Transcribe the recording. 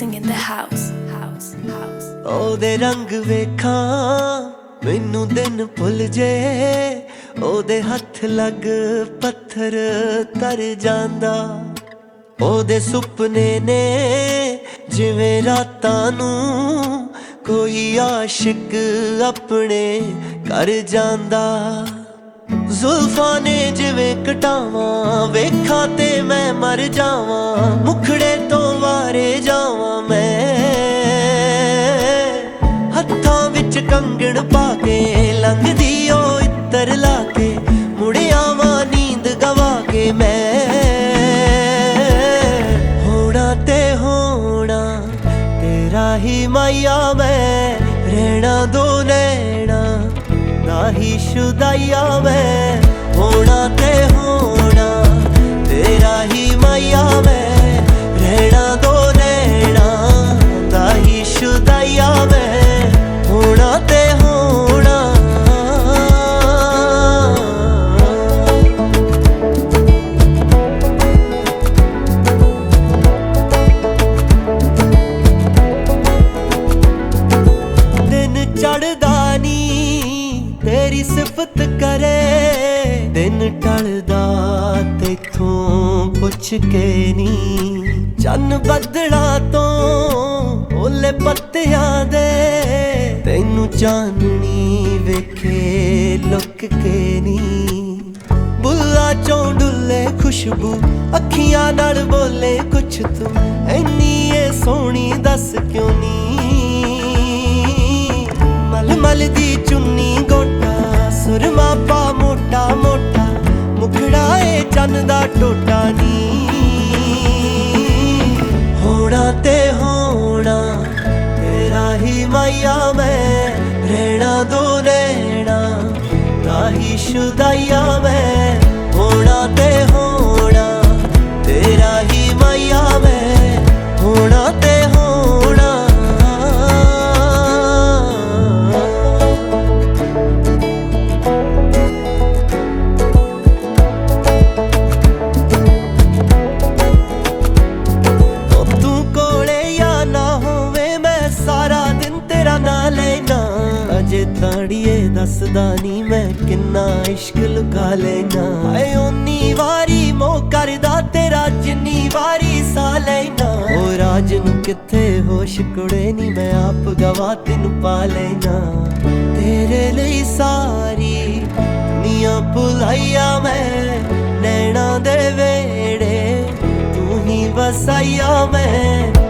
mixing in the house. ਉਹਦੇ ਰੰਗ ਵੇਖਾਂ ਮੈਨੂੰ ਦਿਨ ਭੁੱਲ ਜੇ, ਉਹਦੇ ਹੱਥ ਲੱਗ ਪੱਥਰ ਤਰ ਜਾਂਦਾ। ਉਹਦੇ ਸੁਪਨੇ ਨੇ ਜਿਵੇਂ ਰਾਤਾਂ ਨੂੰ ਕੋਈ ਆਸ਼ਿਕ ਆਪਣੇ ਕਰ ਜਾਂਦਾ। ਜ਼ੁਲਫਾਂ ਨੇ ਜਿਵੇਂ ਕਟਾਵਾਂ ਵੇਖਾਂ ਤੇ ਮੈਂ ਮਰ ਜਾਵਾਂ, ਮੁਖੜੇ ਤੋਂ ਵਾਰੇ ਜਾਵਾਂ ਮੈਂ। ਹੱਥਾਂ ਵਿੱਚ ਕੰਗਣ ਪਾ ਕੇ ਲੰਘਦੀ ਉਹ ਇੱਤਰ ਲਾ ਕੇ, ਮੁੜ ਆਵਾਂ ਨੀਂਦ ਗਵਾ ਕੇ ਮੈਂ। ਹੋਣਾ ਤੇ ਹੋਣਾ ਤੇਰਾ ਹੀ ਮਾਇਆ ਮੈਂ, ਰਹਿਣਾ ਦੋ ਨੈਣਾ ਦਾ ਹੀ ਸ਼ੁਦਾਈਆ ਮੈਂ। ਹੋਣਾ ਤੇ ਹੋਣਾ ਤੇਰਾ ਹੀ ਮਾਇਆ ਮੈਂ, ਰਹਿਣਾ ਦੋ ਨੈਣਾ ਦਾ ਹੀ ਸ਼ੁਦਾਈਆ ਮੈਂ। ਹੋਣਾ ਤੇ ਹੋਣਾ ਦਿਨ ਚੜ੍ਹਦਾ ਨੀ ਤੇਰੀ ਸਿਫਤ ਕਰੇ, ਦਿਨ ਢਲਦਾ ਤੈਥੋਂ ਪੁੱਛ ਕੇ ਨੀ। ਚੰਨ ਬੱਦਲਾਂ ਤੋਂ ਓਲੇ ਪੱਤਿਆਂ ਦੇ, ਤੈਨੂੰ ਚਾਨਣੀ ਵੇਖੇ ਲੁੱਕ ਕੇ ਨੀ। ਬੁੱਲਾਂ ਚੋਂ ਡੁੱਲੇ ਖੁਸ਼ਬੂ ਅੱਖੀਆਂ ਨਾਲ ਬੋਲੇ ਕੁਛ ਤੂੰ, ਐਨੀ ਏ ਸੋਹਣੀ ਦੱਸ ਕਿਉਂ ਨੀ। ਮਲਮਲ ਦੀ ਚੁੰਨੀ ਗੋਟਾ ਸੁਰਮਾ ਪਾ ਮੋਟਾ ਮੋਟਾ, ਮੁਖੜਾ ਏ ਚੰਨ ਦਾ ਟੋਟਾ ਨੀ। ਹੋਣਾ ਤੇ ਹੋਣਾ ਤੇਰਾ ਹੀ ਮਾਇਆ ਮੈਂ, ਰਹਿਣਾ ਦੋ ਨੈਣਾ ਦਾ ਹੀ ਸ਼ੁਦਾਈਆ ਮੈਂ। ਹੋਣਾ ਤੇ ਹੋਣਾ ਤੇਰਾ ਹੀ ਮਾਇਆ ਮੈਂ, ਹੋਣਾ ਤੇ ਹੋਣਾ। ਤੂੰ ਕੋਲੇ ਜਾਂ ਨਾ ਹੋਵੇ ਮੈਂ ਸਾਰਾ ਦਿਨ ਤੇਰਾ ਨਾਂ ਲੈਣਾ। ਅਜੇ ਤਾੜੀਏ ਦੱਸਦਾ ਨੀ ਮੈਂ ਕਿੰਨਾ ਇਸ਼ਕ ਲੁਕਾ ਲੈਣਾ। ਹਾਏ ਓਨੀ ਵਾਰੀ ਮੋਹ ਕਰਦਾ ਤੇਰਾ ਜਿੰਨੀ ਵਾਰੀ ਸਾਹ ਲੈਣਾ। ਉਹ ਰਾਜ ਨੂੰ ਕਿੱਥੇ ਹੋਸ਼ ਕੁੜੇ ਨੀ ਮੈਂ ਆਪ ਗਵਾ ਤੈਨੂੰ ਪਾ ਲੈਣਾ। ਤੇਰੇ ਲਈ ਸਾਰੀ ਦੁਨੀਆ ਭੁਲਾਈਆ ਮੈਂ, ਨੈਣਾ ਦੇ ਵੇੜੇ ਤੂੰ ਹੀ ਵਸਾਈਆ ਮੈਂ।